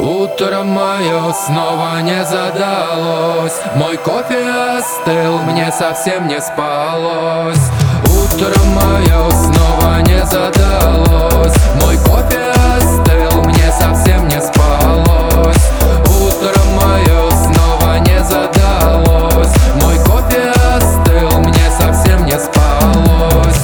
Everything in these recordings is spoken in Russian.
Утро мое снова не задалось, мой кофе остыл, мне совсем не спалось. Утро мое снова не задалось, мой кофе остыл, мне совсем не спалось. Утро мое снова не задалось, мой кофе остыл, мне совсем не спалось.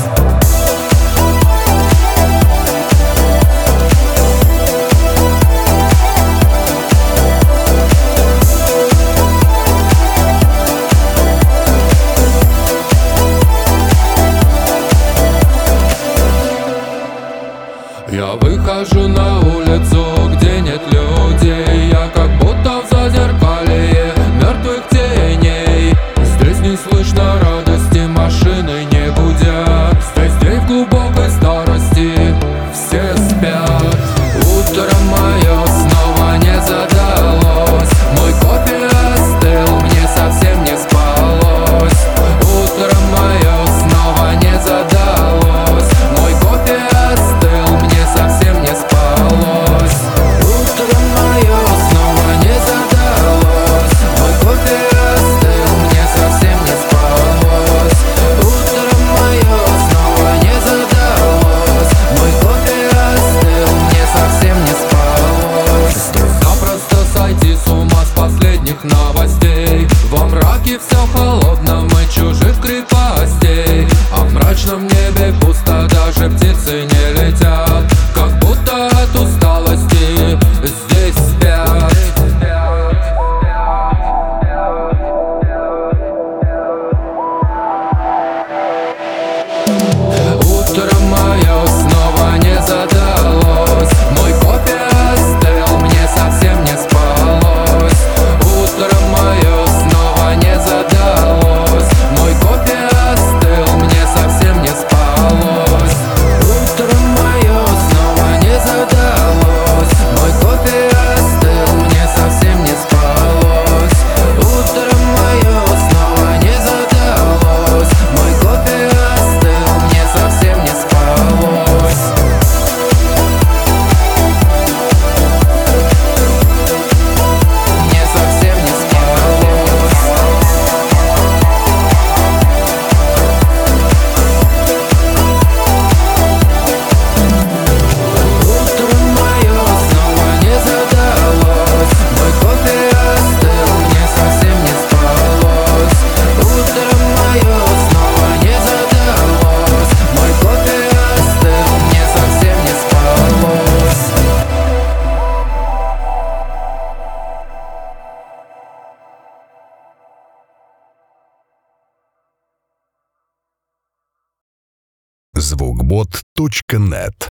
Я выхожу на улицу, где нет людей. Я как будто в зазеркалье мертвых теней. Здесь не слышно радости, машины не гудят. Здесь день в глубокой старости, все спят. Утро мое снова не задалось, мой кофе остыл, мне совсем не спалось. Утро мое снова не задалось, мой кофе остыл, мне совсем не спалось. Утро мое снова не задалось, мой кофе остыл, мне совсем не спалось. Утро мое снова не задалось, мой кофе остыл, мне совсем не спалось. Запросто сойти с ума с последних новостей. Во мраке все холодно, мы чужих крепостей. А в мрачном небе пусто, даже птицы не летят. Как будто от усталости здесь спят. Утро мое снова не задалось, мой кофе остыл, мне совсем не спалось. Утро мое снова не задалось, мой кофе остыл, мне совсем не спалось. Утро мое снова не задалось, мой кофе остыл, мне совсем не спалось. Утро мое снова не задалось, мой кофе остыл, мне совсем не спалось. Мне совсем не спалось. Утро мое снова не задалось, мой кофе остыл, мне совсем не спалось. Утро мое снова не задалось, мой кофе остыл, мне совсем не спалось. Звукбот.нет